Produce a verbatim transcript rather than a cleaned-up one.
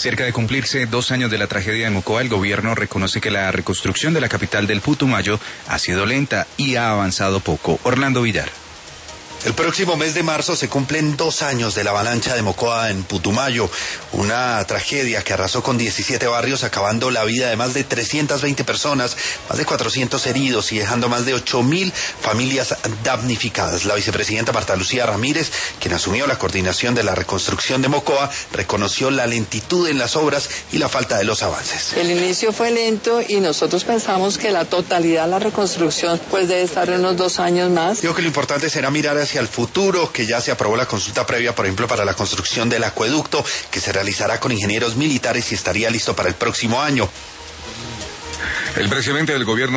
Cerca de cumplirse dos años de la tragedia de Mocoa, el gobierno reconoce que la reconstrucción de la capital del Putumayo ha sido lenta y ha avanzado poco. Orlando Villar. El próximo mes de marzo se cumplen dos años de la avalancha de Mocoa en Putumayo, una tragedia que arrasó con diecisiete barrios, acabando la vida de más de trescientas veinte personas, más de cuatrocientos heridos y dejando más de ocho mil familias damnificadas. La vicepresidenta Marta Lucía Ramírez, quien asumió la coordinación de la reconstrucción de Mocoa, reconoció la lentitud en las obras y la falta de los avances. El inicio fue lento y nosotros pensamos que la totalidad de la reconstrucción pues debe estar en unos dos años más. Digo que lo importante será mirar hacia hacia el futuro, que ya se aprobó la consulta previa, por ejemplo, para la construcción del acueducto, que se realizará con ingenieros militares y estaría listo para el próximo año. El presidente del gobierno